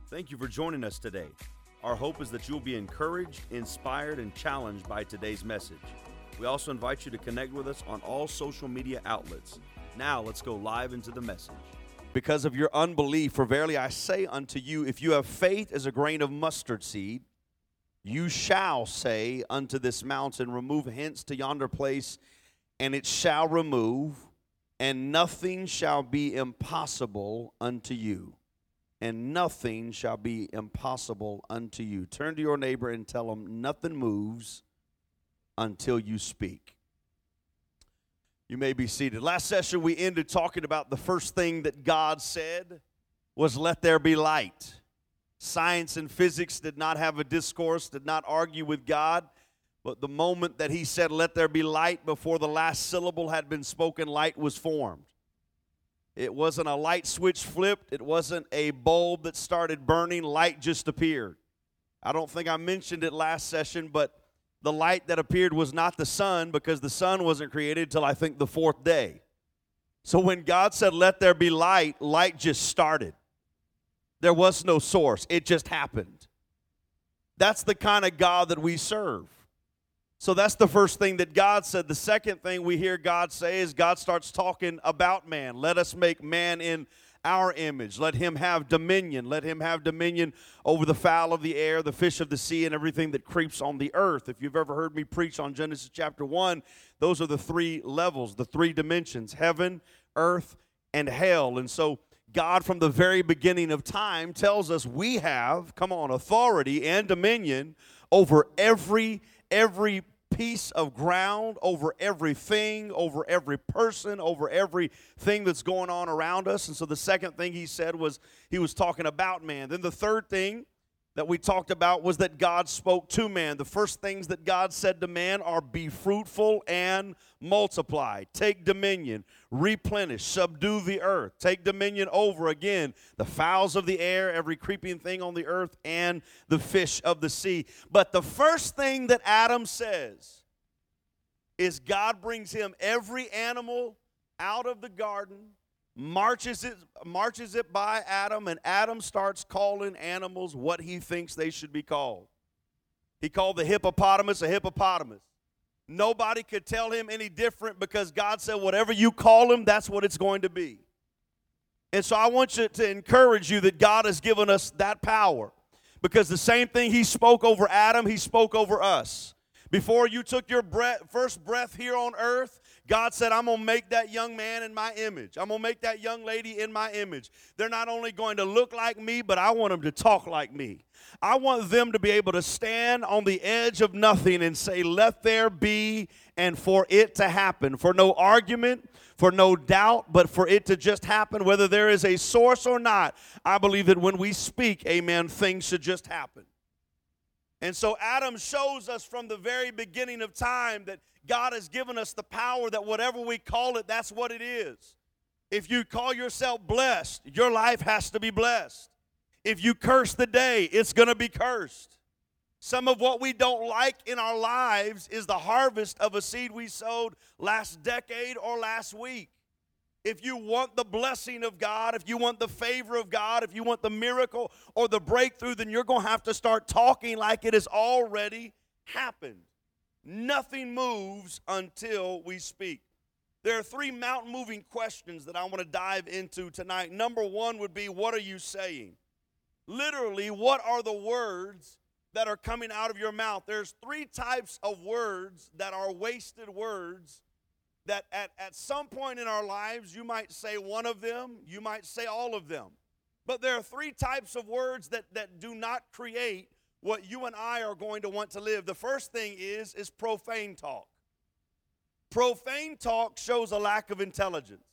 Thank you for joining us today. Our hope is that you will be encouraged, inspired, and challenged by today's message. We also invite you to connect with us on all social media outlets. Now let's go live into the message. Because of your unbelief, for verily I say unto you, if you have faith as a grain of mustard seed, you shall say unto this mountain, remove hence to yonder place, and it shall remove, and nothing shall be impossible unto you. And nothing shall be impossible unto you. Turn to your neighbor and tell them, nothing moves until you speak. You may be seated. Last session we ended talking about the first thing that God said was, let there be light. Science and physics did not have a discourse, did not argue with God. But the moment that he said, let there be light, before the last syllable had been spoken, light was formed. It wasn't a light switch flipped. It wasn't a bulb that started burning. Light just appeared. I don't think I mentioned it last session, but the light that appeared was not the sun, because the sun wasn't created until I think the fourth day. So when God said, let there be light, light just started. There was no source. It just happened. That's the kind of God that we serve. So that's the first thing that God said. The second thing we hear God say is God starts talking about man. Let us make man in our image. Let him have dominion. Let him have dominion over the fowl of the air, the fish of the sea, and everything that creeps on the earth. If you've ever heard me preach on Genesis chapter 1, those are the three levels, the three dimensions, heaven, earth, and hell. And so God, from the very beginning of time, tells us we have, authority and dominion over every piece of ground, over everything, over every person, over everything that's going on around us. And so the second thing he said was he was talking about man. Then the third thing that we talked about was that God spoke to man. The first things that God said to man are be fruitful and multiply. Take dominion, replenish, subdue the earth. Take dominion over, again, the fowls of the air, every creeping thing on the earth, and the fish of the sea. But the first thing that Adam says is God brings him every animal out of the garden, marches it by Adam, and Adam starts calling animals what he thinks they should be called. He called the hippopotamus a hippopotamus. Nobody could tell him any different, because God said whatever you call him, that's what it's going to be. And so I want you to encourage you that God has given us that power, because the same thing he spoke over Adam, he spoke over us. Before you took your first breath here on earth, God said, I'm going to make that young man in my image. I'm going to make that young lady in my image. They're not only going to look like me, but I want them to talk like me. I want them to be able to stand on the edge of nothing and say, let there be, and for it to happen. For no argument, for no doubt, but for it to just happen, whether there is a source or not. I believe that when we speak, amen, things should just happen. And so Adam shows us from the very beginning of time that God has given us the power that whatever we call it, that's what it is. If you call yourself blessed, your life has to be blessed. If you curse the day, it's going to be cursed. Some of what we don't like in our lives is the harvest of a seed we sowed last decade or last week. If you want the blessing of God, if you want the favor of God, if you want the miracle or the breakthrough, then you're going to have to start talking like it has already happened. Nothing moves until we speak. There are three mountain-moving questions that I want to dive into tonight. Number one would be, what are you saying? Literally, what are the words that are coming out of your mouth? There's three types of words that are wasted words that at some point in our lives, you might say one of them, you might say all of them. But there are three types of words that do not create what you and I are going to want to live. The first thing is profane talk. Profane talk shows a lack of intelligence.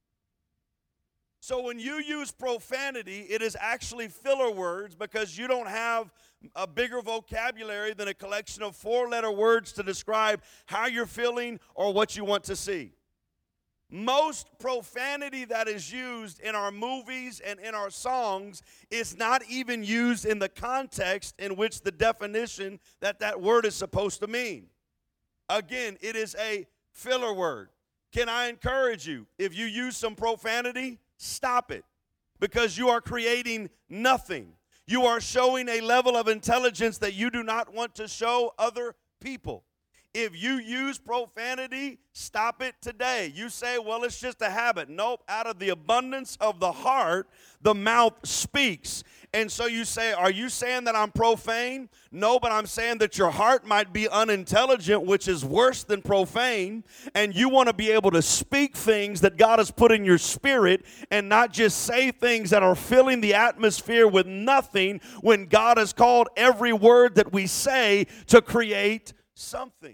So when you use profanity, it is actually filler words, because you don't have a bigger vocabulary than a collection of four-letter words to describe how you're feeling or what you want to see. Most profanity that is used in our movies and in our songs is not even used in the context in which the definition that word is supposed to mean. Again, it is a filler word. Can I encourage you, if you use some profanity, stop it, because you are creating nothing. You are showing a level of intelligence that you do not want to show other people. If you use profanity, stop it today. You say, well, it's just a habit. Nope. Out of the abundance of the heart, the mouth speaks. And so you say, are you saying that I'm profane? No, but I'm saying that your heart might be unintelligent, which is worse than profane. And you want to be able to speak things that God has put in your spirit and not just say things that are filling the atmosphere with nothing when God has called every word that we say to create something.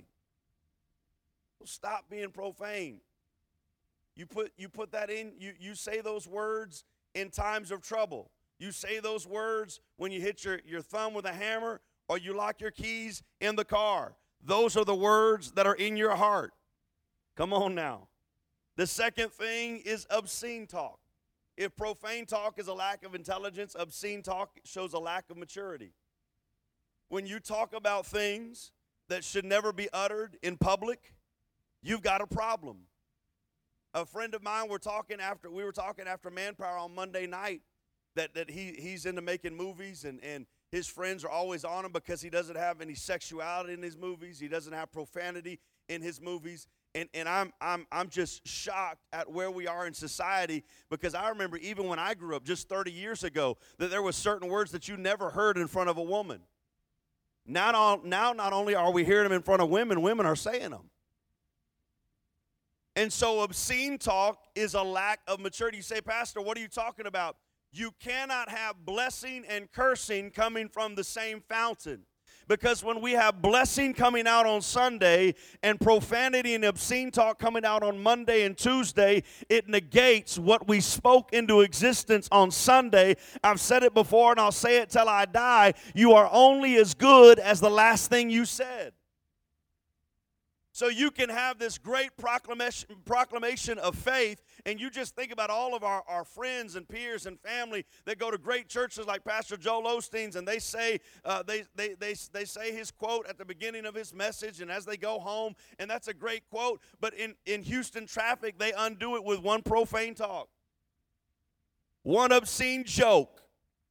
Stop being profane. You put that in, you say those words in times of trouble. You say those words when you hit your thumb with a hammer or you lock your keys in the car. Those are the words that are in your heart. Come on now. The second thing is obscene talk. If profane talk is a lack of intelligence, obscene talk shows a lack of maturity. When you talk about things that should never be uttered in public, you've got a problem. A friend of mine, we were talking after Manpower on Monday night that he's into making movies and his friends are always on him because he doesn't have any sexuality in his movies. He doesn't have profanity in his movies. And I'm just shocked at where we are in society, because I remember even when I grew up just 30 years ago that there were certain words that you never heard in front of a woman. Now not only are we hearing them in front of women, women are saying them. And so obscene talk is a lack of maturity. You say, Pastor, what are you talking about? You cannot have blessing and cursing coming from the same fountain. Because when we have blessing coming out on Sunday and profanity and obscene talk coming out on Monday and Tuesday, it negates what we spoke into existence on Sunday. I've said it before and I'll say it till I die. You are only as good as the last thing you said. So you can have this great proclamation of faith, and you just think about all of our friends and peers and family that go to great churches like Pastor Joel Osteen's, and they say they say his quote at the beginning of his message, and as they go home, and that's a great quote. But in Houston traffic, they undo it with one profane talk, one obscene joke.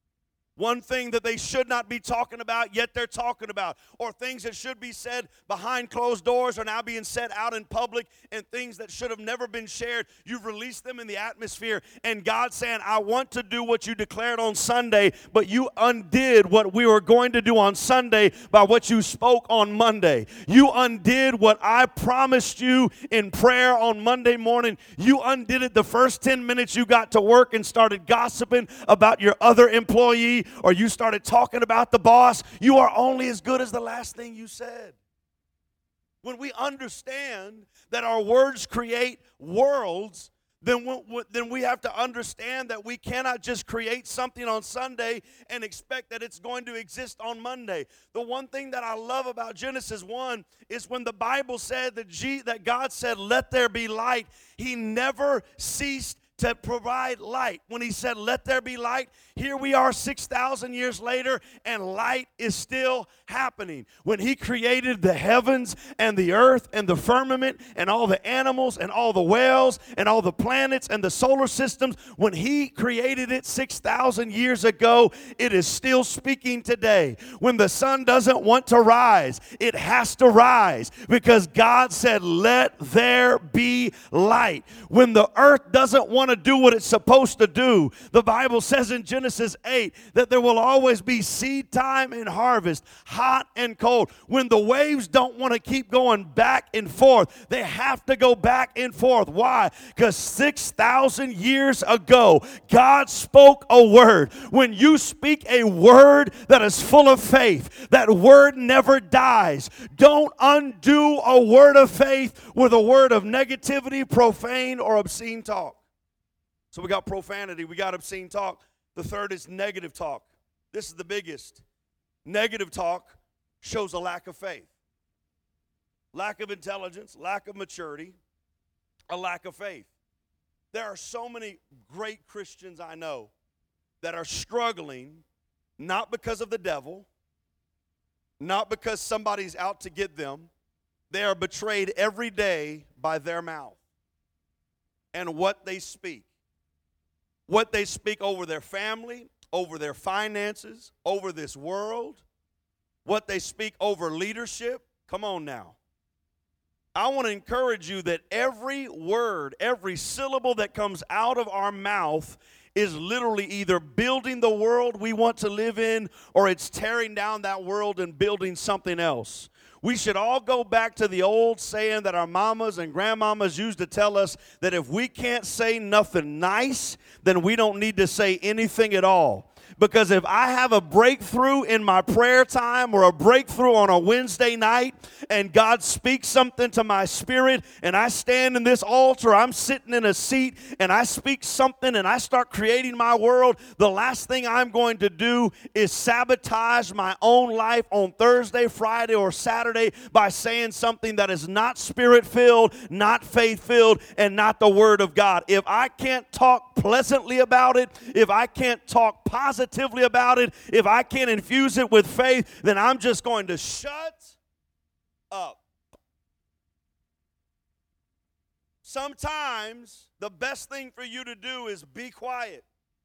One thing that they should not be talking about, yet they're talking about. Or things that should be said behind closed doors are now being said out in public, and things that should have never been shared, you've released them in the atmosphere. And God's saying, I want to do what you declared on Sunday, but you undid what we were going to do on Sunday by what you spoke on Monday. You undid what I promised you in prayer on Monday morning. You undid it the first 10 minutes you got to work and started gossiping about your other employee, or you started talking about the boss. You are only as good as the last thing you said. When we understand that our words create worlds, then we have to understand that we cannot just create something on Sunday and expect that it's going to exist on Monday. The one thing that I love about Genesis 1 is when the Bible said that God said, let there be light, he never ceased to provide light. When he said, let there be light, here we are 6,000 years later, and light is still happening. When he created the heavens and the earth and the firmament and all the animals and all the whales and all the planets and the solar systems, when he created it 6,000 years ago, it is still speaking today. When the sun doesn't want to rise, it has to rise because God said, let there be light. When the earth doesn't want to do what it's supposed to do, the Bible says in Genesis 8 that there will always be seed time and harvest, hot and cold. When the waves don't want to keep going back and forth, they have to go back and forth. Why? Because 6,000 years ago, God spoke a word. When you speak a word that is full of faith, that word never dies. Don't undo a word of faith with a word of negativity, profane, or obscene talk. So we got profanity, we got obscene talk. The third is negative talk. This is the biggest. Negative talk shows a lack of faith, lack of intelligence, lack of maturity, a lack of faith. There are so many great Christians I know that are struggling, not because of the devil, not because somebody's out to get them. They are betrayed every day by their mouth and what they speak. What they speak over their family, over their finances, over this world, what they speak over leadership. Come on now. I want to encourage you that every word, every syllable that comes out of our mouth is literally either building the world we want to live in, or it's tearing down that world and building something else. We should all go back to the old saying that our mamas and grandmamas used to tell us, that if we can't say nothing nice, then we don't need to say anything at all. Because if I have a breakthrough in my prayer time or a breakthrough on a Wednesday night and God speaks something to my spirit and I stand in this altar, I'm sitting in a seat and I speak something and I start creating my world, the last thing I'm going to do is sabotage my own life on Thursday, Friday, or Saturday by saying something that is not spirit-filled, not faith-filled, and not the Word of God. If I can't talk pleasantly about it, if I can't talk positively about it, if I can't infuse it with faith, then I'm just going to shut up. Sometimes the best thing for you to do is be quiet.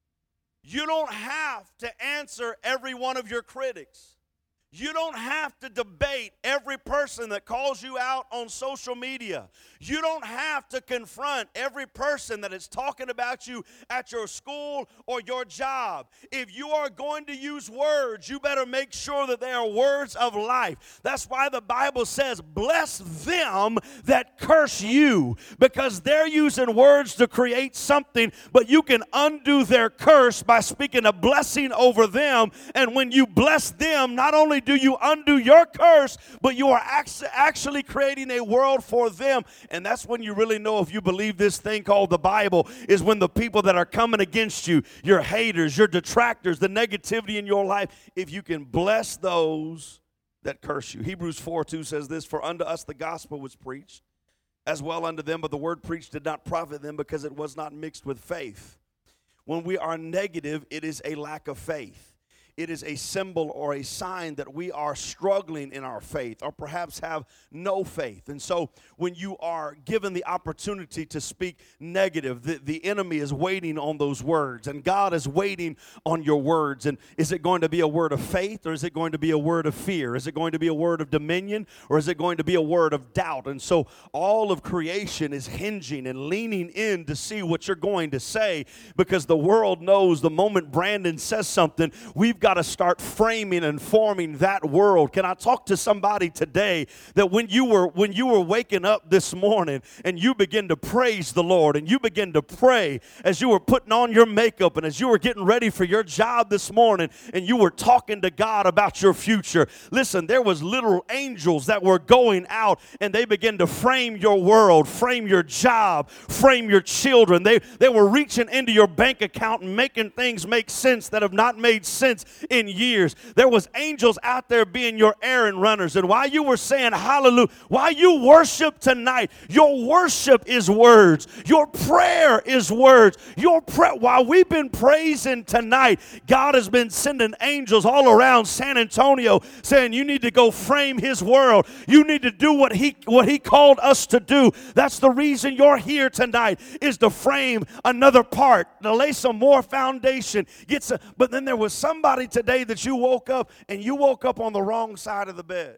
You don't have to answer every one of your critics. You don't have to debate every person that calls you out on social media. You don't have to confront every person that is talking about you at your school or your job. If you are going to use words, you better make sure that they are words of life. That's why the Bible says, bless them that curse you, because they're using words to create something, but you can undo their curse by speaking a blessing over them. And when you bless them, not only do you undo your curse, but you are actually creating a world for them. And that's when you really know if you believe this thing called the Bible, is when the people that are coming against you, your haters, your detractors, the negativity in your life, if you can bless those that curse you. Hebrews 4:2 says this, for unto us the gospel was preached, as well unto them, but the word preached did not profit them, because it was not mixed with faith. When we are negative, it is a lack of faith. It is a symbol or a sign that we are struggling in our faith, or perhaps have no faith. And so when you are given the opportunity to speak negative, the enemy is waiting on those words, and God is waiting on your words. And is it going to be a word of faith, or is it going to be a word of fear? Is it going to be a word of dominion, or is it going to be a word of doubt? And so all of creation is hinging and leaning in to see what you're going to say, because the world knows the moment Brandon says something, we've got to start framing and forming that world. Can I talk to somebody today that when you were waking up this morning and you begin to praise the Lord and you begin to pray as you were putting on your makeup and as you were getting ready for your job this morning and you were talking to God about your future, listen, there was little angels that were going out and they began to frame your world, frame your job, frame your children. They were reaching into your bank account and making things make sense that have not made sense in years. There was angels out there being your errand runners. And while you were saying hallelujah, while you worship tonight, your worship is words. Your prayer is words. While we've been praising tonight, God has been sending angels all around San Antonio saying you need to go frame his world. You need to do what he called us to do. That's the reason you're here tonight, is to frame another part, to lay some more foundation. But then there was somebody today that you woke up and you woke up on the wrong side of the bed.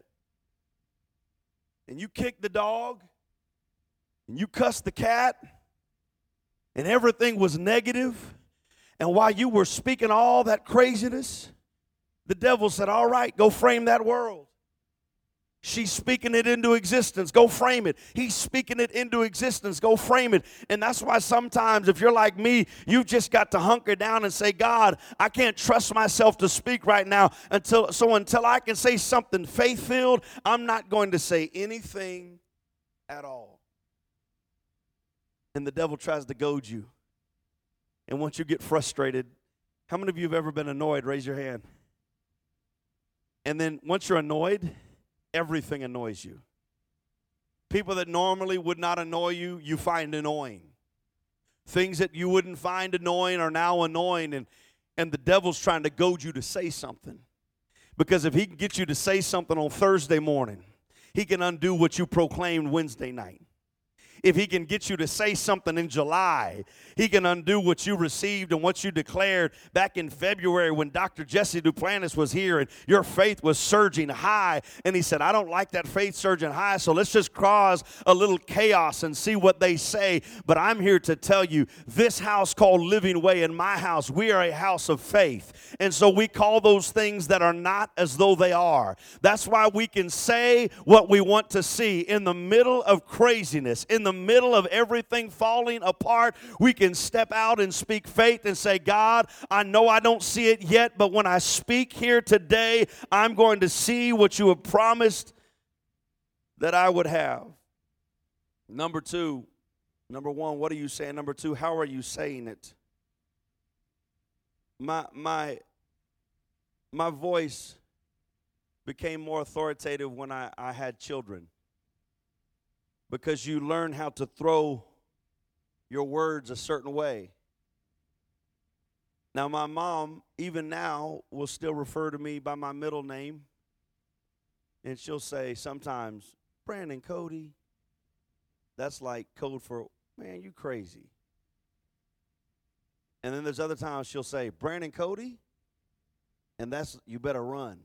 And you kicked the dog and you cussed the cat and everything was negative. And while you were speaking all that craziness, the devil said, all right, go frame that world. She's speaking it into existence. Go frame it. He's speaking it into existence. Go frame it. And that's why sometimes if you're like me, you've just got to hunker down and say, God, I can't trust myself to speak right now. Until I can say something faith-filled, I'm not going to say anything at all. And the devil tries to goad you. And once you get frustrated, how many of you have ever been annoyed? Raise your hand. And then once you're annoyed, everything annoys you. People that normally would not annoy you, you find annoying. Things that you wouldn't find annoying are now annoying, and the devil's trying to goad you to say something. Because if he can get you to say something on Thursday morning, he can undo what you proclaimed Wednesday night. if he can get you to say something in July, he can undo what you received and what you declared back in February when Dr. Jesse Duplantis was here and your faith was surging high. And he said, I don't like that faith surging high, so let's just cause a little chaos and see what they say. But I'm here to tell you, this house called Living Way, in my house, we are a house of faith. And so we call those things that are not as though they are. That's why we can say what we want to see. In the middle of craziness, in the middle of everything falling apart, we can step out and speak faith and say, God, I know I don't see it yet, but when I speak here today, I'm going to see what you have promised that I would have. Number one, what are you saying? Number two, how are you saying it? My voice became more authoritative when I had children, because you learn how to throw your words a certain way. Now, my mom, even now, will still refer to me by my middle name, and she'll say sometimes, Brandon Cody. That's like code for, man, you crazy. And then there's other times she'll say, Brandon Cody, and that's, you better run.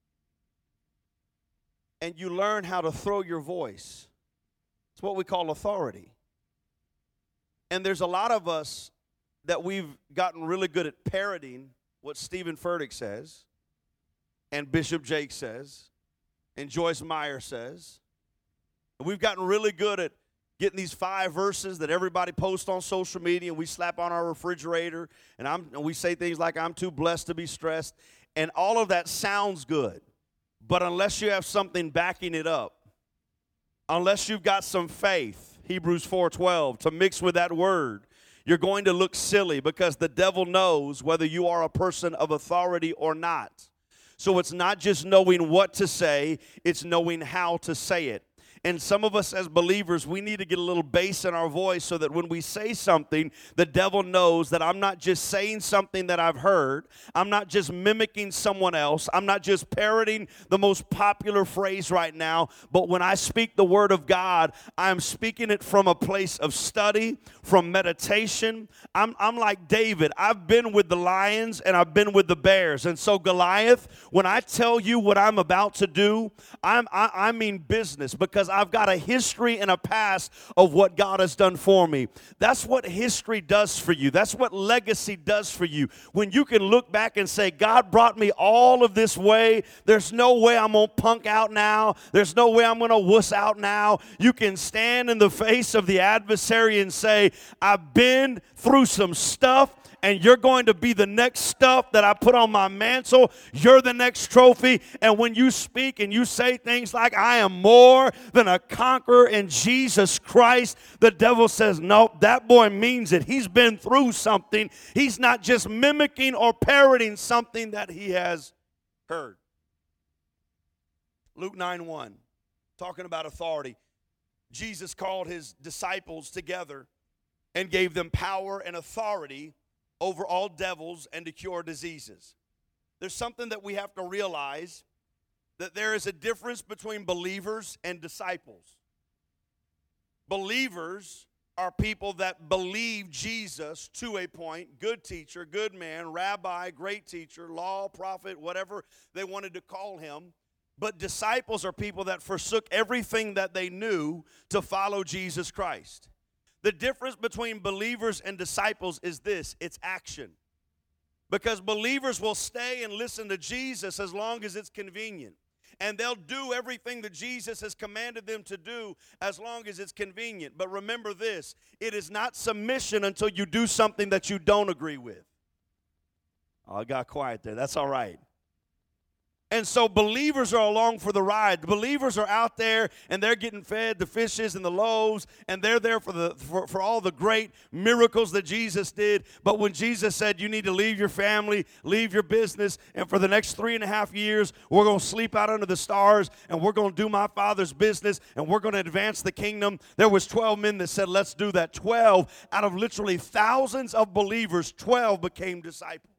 And you learn how to throw your voice. It's what we call authority. And there's a lot of us that we've gotten really good at parroting what Stephen Furtick says, and Bishop Jake says, and Joyce Meyer says. And we've gotten really good at getting these 5 verses that everybody posts on social media and we slap on our refrigerator, and we say things like, I'm too blessed to be stressed. And all of that sounds good. But unless you have something backing it up, unless you've got some faith, Hebrews 4:12, to mix with that word, you're going to look silly, because the devil knows whether you are a person of authority or not. So it's not just knowing what to say, it's knowing how to say it. And some of us as believers, we need to get a little bass in our voice so that when we say something, the devil knows that I'm not just saying something that I've heard. I'm not just mimicking someone else. I'm not just parroting the most popular phrase right now. But when I speak the word of God, I'm speaking it from a place of study, from meditation. I'm like David. I've been with the lions and I've been with the bears. And so Goliath, when I tell you what I'm about to do, I mean business, because I've got a history and a past of what God has done for me. That's what history does for you. That's what legacy does for you. When you can look back and say, God brought me all of this way. There's no way I'm going to punk out now. There's no way I'm going to wuss out now. You can stand in the face of the adversary and say, I've been through some stuff, and you're going to be the next stuff that I put on my mantle. You're the next trophy. And when you speak and you say things like, I am more than a conqueror in Jesus Christ, the devil says, nope, that boy means it. He's been through something. He's not just mimicking or parroting something that he has heard. Luke 9:1, talking about authority. Jesus called his disciples together and gave them power and authority over all devils and to cure diseases. There's something that we have to realize, that there is a difference between believers and disciples. Believers are people that believe Jesus to a point, good teacher, good man, rabbi, great teacher, law, prophet, whatever they wanted to call him. But disciples are people that forsook everything that they knew to follow Jesus Christ. The difference between believers and disciples is this: it's action. Because believers will stay and listen to Jesus as long as it's convenient. And they'll do everything that Jesus has commanded them to do as long as it's convenient. But remember this: it is not submission until you do something that you don't agree with. Oh, I got quiet there. That's all right. And so believers are along for the ride. Believers are out there and they're getting fed the fishes and the loaves, and they're there for all the great miracles that Jesus did. But when Jesus said you need to leave your family, leave your business, and for the next 3.5 years we're going to sleep out under the stars and we're going to do my Father's business and we're going to advance the kingdom, there was 12 men that said let's do that. 12 out of literally thousands of believers, 12 became disciples.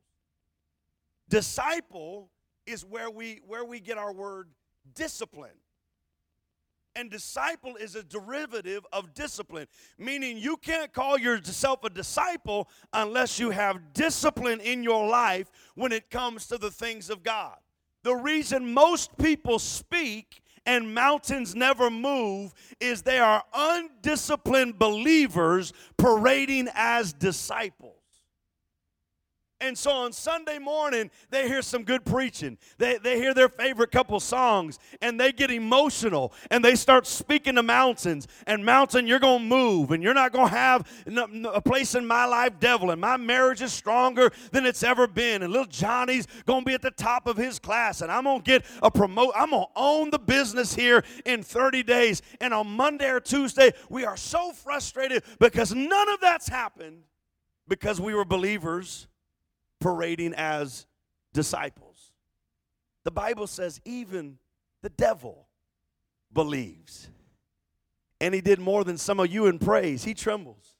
Disciple is where we get our word discipline. And disciple is a derivative of discipline, meaning you can't call yourself a disciple unless you have discipline in your life when it comes to the things of God. The reason most people speak and mountains never move is they are undisciplined believers parading as disciples. And so on Sunday morning, they hear some good preaching. They hear their favorite couple songs, and they get emotional, and they start speaking to mountains. And mountain, you're going to move, and you're not going to have a place in my life, devil. And my marriage is stronger than it's ever been. And little Johnny's going to be at the top of his class, and I'm going to get a promote. I'm going to own the business here in 30 days. And on Monday or Tuesday, we are so frustrated because none of that's happened because we were believers parading as disciples. The Bible says even the devil believes. And he did more than some of you in praise. He trembles.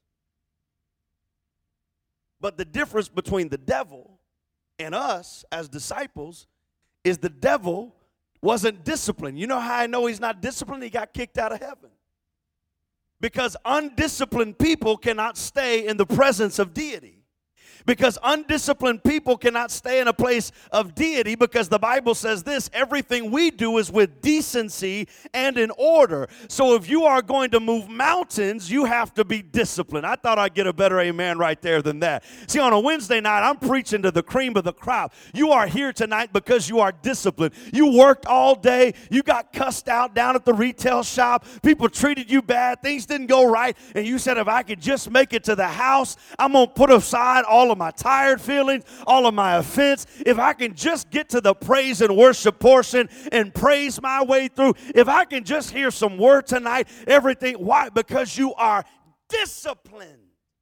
But the difference between the devil and us as disciples is the devil wasn't disciplined. You know how I know he's not disciplined? He got kicked out of heaven. Because undisciplined people cannot stay in the presence of deity. Because undisciplined people cannot stay in a place of deity, because the Bible says this: everything we do is with decency and in order. So if you are going to move mountains, you have to be disciplined. I thought I'd get a better amen right there than that. See, on a Wednesday night, I'm preaching to the cream of the crop. You are here tonight because you are disciplined. You worked all day. You got cussed out down at the retail shop. People treated you bad. Things didn't go right. And you said, if I could just make it to the house, I'm going to put aside all of my tired feelings, all of my offense. If I can just get to the praise and worship portion and praise my way through, if I can just hear some word tonight, everything. Why? Because you are disciplined.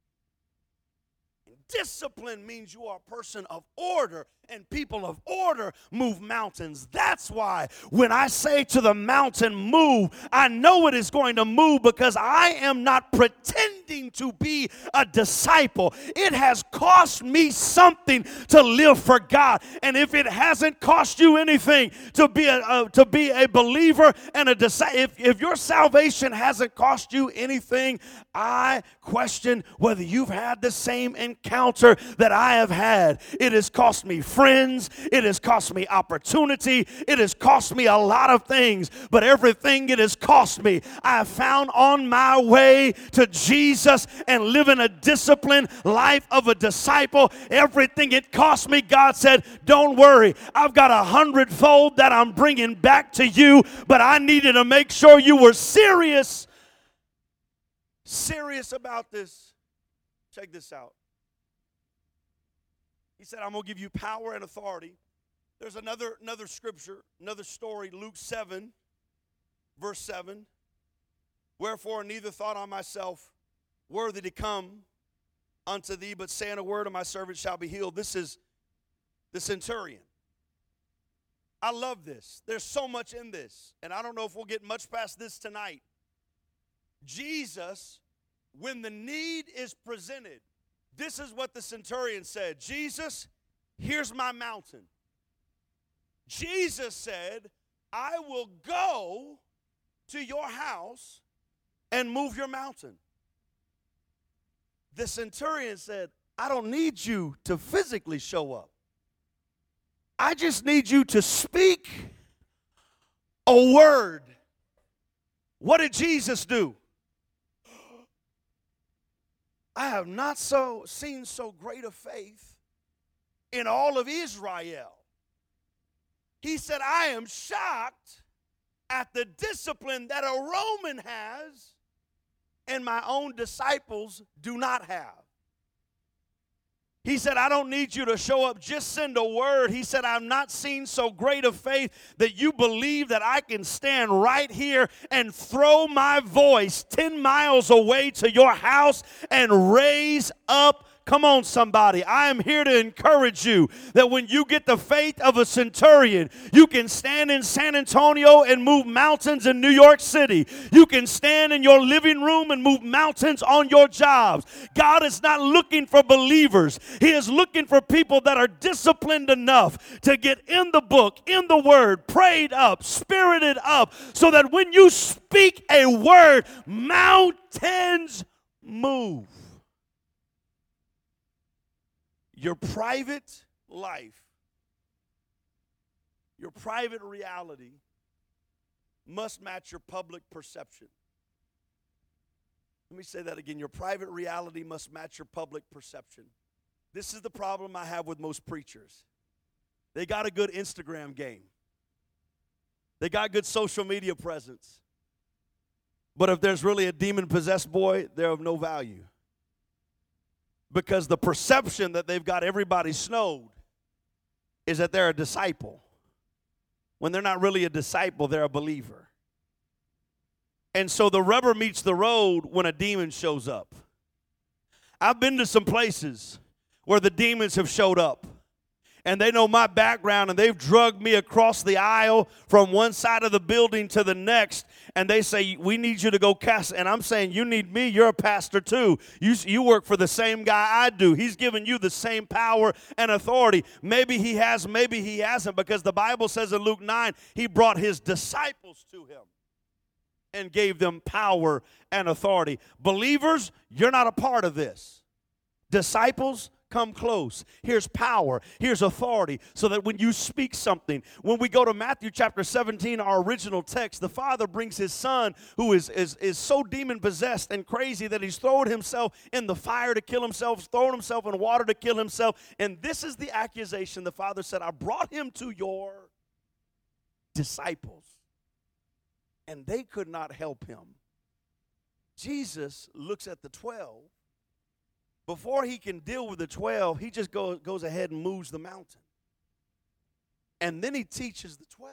Discipline means you are a person of order, and people of order move mountains. That's why when I say to the mountain, move, I know it is going to move, because I am not pretending to be a disciple. It has cost me something to live for God. And if it hasn't cost you anything to be a believer and a disciple, if your salvation hasn't cost you anything, I question whether you've had the same encounter that I have had. It has cost me friends. It has cost me opportunity. It has cost me a lot of things. But everything it has cost me, I have found on my way to Jesus and living a disciplined life of a disciple. Everything it cost me, God said, don't worry. I've got 100-fold that I'm bringing back to you. But I needed to make sure you were serious about this. Check this out. He said, I'm going to give you power and authority. There's another scripture, another story, Luke 7, verse 7. Wherefore neither thought I myself worthy to come unto thee, but saying a word, and my servant shall be healed. This is the centurion. I love this. There's so much in this, and I don't know if we'll get much past this tonight. Jesus, when the need is presented, this is what the centurion said. Jesus, here's my mountain. Jesus said, I will go to your house and move your mountain. The centurion said, I don't need you to physically show up. I just need you to speak a word. What did Jesus do? I have not seen so great a faith in all of Israel. He said, I am shocked at the discipline that a Roman has and my own disciples do not have. He said, I don't need you to show up, just send a word. He said, I've not seen so great a faith that you believe that I can stand right here and throw my voice 10 miles away to your house and raise up Come on, somebody. I am here to encourage you that when you get the faith of a centurion, you can stand in San Antonio and move mountains in New York City. You can stand in your living room and move mountains on your jobs. God is not looking for believers. He is looking for people that are disciplined enough to get in the book, in the word, prayed up, spirited up, so that when you speak a word, mountains move. Your private life, your private reality must match your public perception. Let me say that again. Your private reality must match your public perception. This is the problem I have with most preachers. They got a good Instagram game. They got good social media presence. But if there's really a demon-possessed boy, they're of no value. Because the perception that they've got everybody snowed is that they're a disciple. When they're not really a disciple, they're a believer. And so the rubber meets the road when a demon shows up. I've been to some places where the demons have showed up. And they know my background, and they've drugged me across the aisle from one side of the building to the next, and they say, we need you to go cast. And I'm saying, you need me, you're a pastor too. You work for the same guy I do. He's given you the same power and authority. Maybe he has, maybe he hasn't, because the Bible says in Luke 9, he brought his disciples to him and gave them power and authority. Believers, you're not a part of this. Disciples, come close. Here's power. Here's authority, so that when you speak something, when we go to Matthew chapter 17, our original text, the father brings his son who is so demon-possessed and crazy that he's thrown himself in the fire to kill himself, thrown himself in water to kill himself. And this is the accusation. The father said, I brought him to your disciples, and they could not help him. Jesus looks at the 12. Before he can deal with the 12, he just goes ahead and moves the mountain. And then he teaches the 12.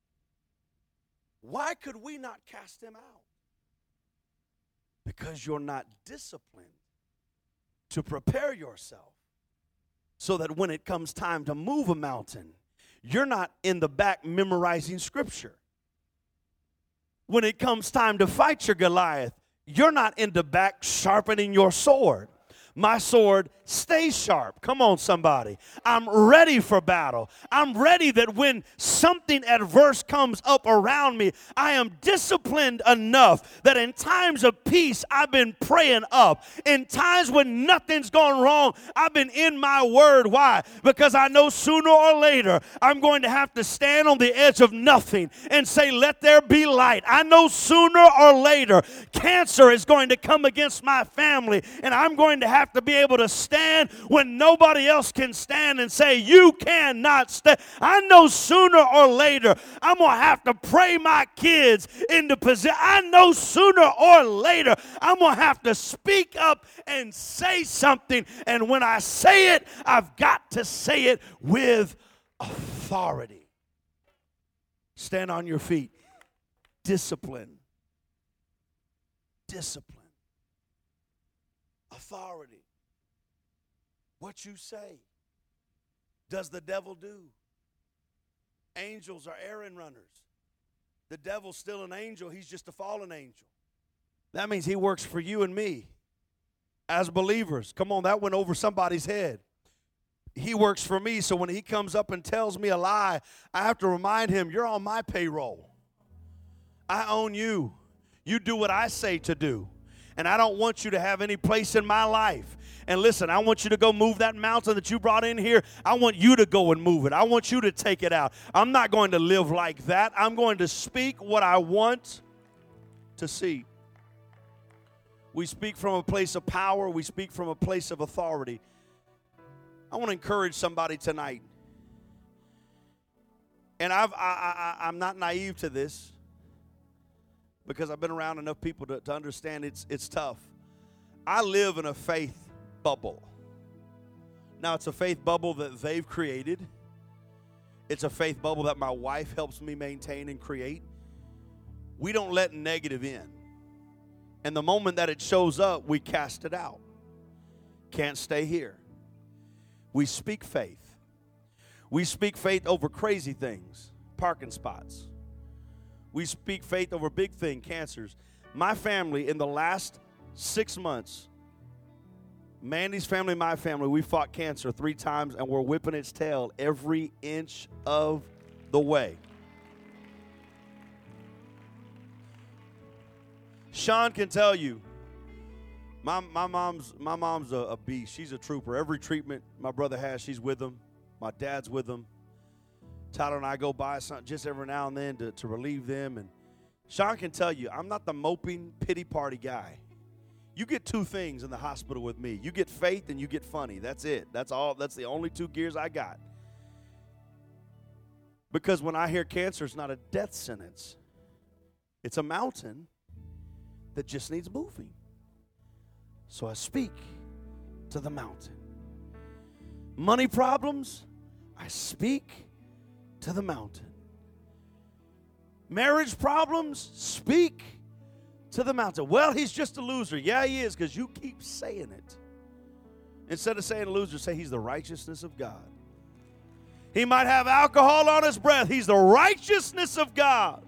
Why could we not cast him out? Because you're not disciplined to prepare yourself so that when it comes time to move a mountain, you're not in the back memorizing scripture. When it comes time to fight your Goliath, you're not in the back sharpening your sword. My sword stays sharp. Come on, somebody. I'm ready for battle. I'm ready that when something adverse comes up around me, I am disciplined enough that in times of peace, I've been praying up. In times when nothing's gone wrong, I've been in my word. Why? Because I know sooner or later, I'm going to have to stand on the edge of nothing and say, let there be light. I know sooner or later, cancer is going to come against my family, and I'm going to have to be able to stand when nobody else can stand and say, you cannot stand. I know sooner or later I'm going to have to pray my kids into position. I know sooner or later I'm going to have to speak up and say something. And when I say it, I've got to say it with authority. Stand on your feet. Discipline. Discipline. Authority. What you say, does the devil do? Angels are errand runners. The devil's still an angel. He's just a fallen angel. That means he works for you and me as believers. Come on, that went over somebody's head. He works for me, so when he comes up and tells me a lie, I have to remind him, you're on my payroll. I own you. You do what I say to do. And I don't want you to have any place in my life. And listen, I want you to go move that mountain that you brought in here. I want you to go and move it. I want you to take it out. I'm not going to live like that. I'm going to speak what I want to see. We speak from a place of power. We speak from a place of authority. I want to encourage somebody tonight. And I'm not naive to this, because I've been around enough people to understand it's tough. I live in a faith bubble. Now, it's a faith bubble that they've created. It's a faith bubble that my wife helps me maintain and create. We don't let negative in. And the moment that it shows up, we cast it out. can't stay here. We speak faith. We speak faith over crazy things, parking spots. We speak faith over big thing, cancers. My family, in the last 6 months, Mandy's family, my family, we fought cancer 3 times, and we're whipping its tail every inch of the way. Sean can tell you, my mom's a beast. She's a trooper. Every treatment my brother has, she's with him. My dad's with him. Tyler and I go by something just every now and then to relieve them. And Sean can tell you, I'm not the moping, pity party guy. You get 2 things in the hospital with me. You get faith and you get funny. That's it. That's all. That's the only 2 gears I got. Because when I hear cancer, it's not a death sentence. It's a mountain that just needs moving. So I speak to the mountain. Money problems, I speak to the mountain. Marriage problems, speak to the mountain. Well, he's just a loser. Yeah, he is, because you keep saying it. Instead of saying loser, say he's the righteousness of God. He might have alcohol on his breath. He's the righteousness of God.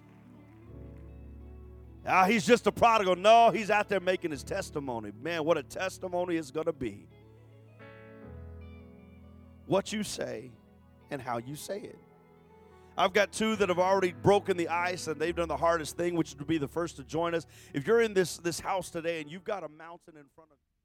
He's just a prodigal. No, he's out there making his testimony. Man, what a testimony it's going to be. What you say and how you say it. I've got 2 that have already broken the ice, and they've done the hardest thing, which would be the first to join us. If you're in this house today and you've got a mountain in front of you,